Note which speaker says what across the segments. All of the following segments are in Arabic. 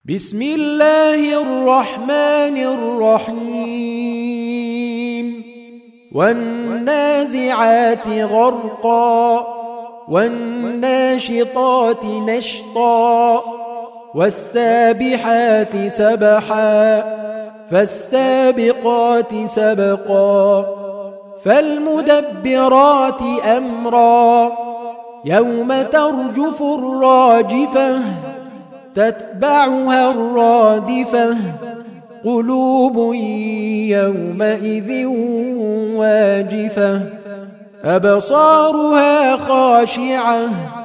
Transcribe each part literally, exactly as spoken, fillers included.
Speaker 1: بسم الله الرحمن الرحيم والنازعات غرقا والناشطات نشطا والسابحات سبحا فالسابقات سبقا فالمدبرات أمرا يوم ترجف الراجفة تتبعها الرادفة قلوب يومئذ واجفة أبصارها خاشعة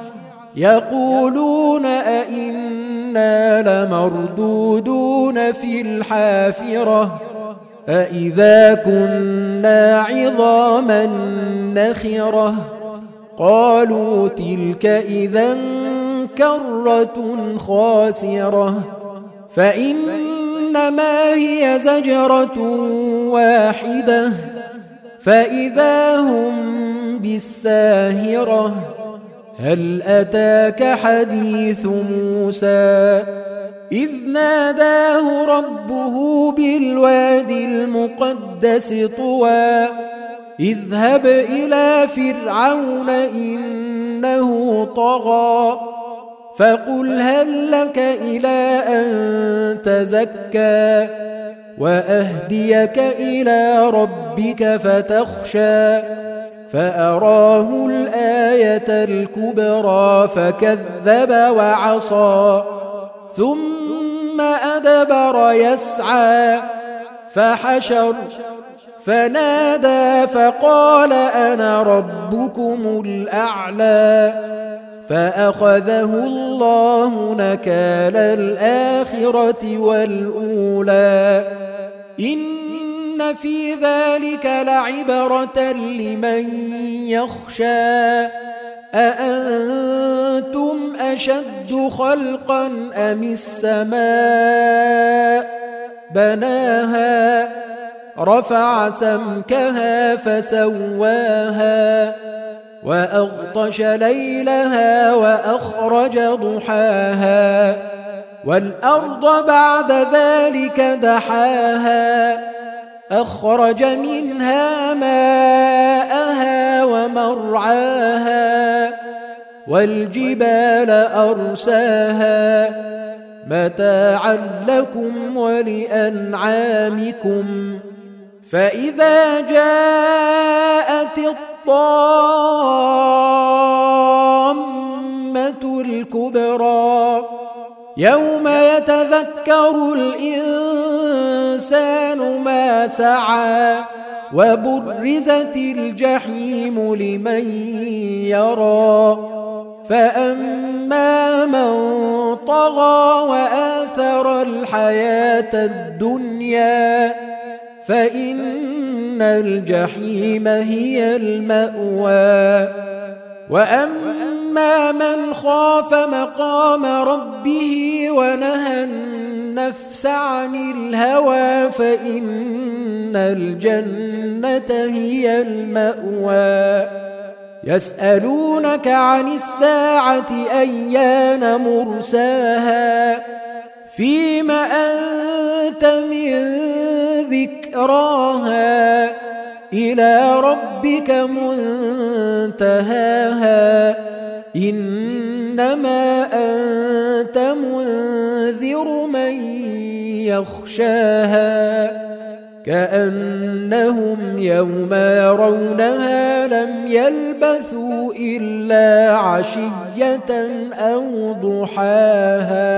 Speaker 1: يقولون أئنا لمردودون في الحافرة أئذا كنا عظاما نخرة قالوا تلك إذا كرة خاسرة فإنما هي زجرة واحدة فإذا هم بالساهرة هل أتاك حديث موسى إذ ناداه ربه بالوادي المقدس طوى اذهب إلى فرعون إنه طغى فقل هل لك إلى أن تزكى وأهديك إلى ربك فتخشى فأراه الآية الكبرى فكذب وعصى ثم أدبر يسعى فحشر فنادى فقال أنا ربكم الأعلى فأخذه الله نكال الآخرة والأولى إن في ذلك لعبرة لمن يخشى أأنتم أشد خلقا أم السماء بناها رفع سمكها فسواها وأغطش ليلها وأخرج ضحاها والأرض بعد ذلك دحاها أخرج منها ماءها ومرعاها والجبال أرساها متاعا لكم ولأنعامكم فإذا جاءت الطامة الكبرى يوم يتذكر الإنسان ما سعى وبرزت الجحيم لمن يرى فأما من طغى وآثر الحياة الدنيا فإن الجحيم هي المأوى وأما من خاف مقام ربه ونهى النفس عن الهوى فإن الجنة هي المأوى يسألونك عن الساعة أيان مرساها فيم أنت من ذكراها إلى ربك منتهاها إنما أنت منذر من يخشاها كأنهم يوم يرونها لم يلبثوا إلا عشية أو ضحاها.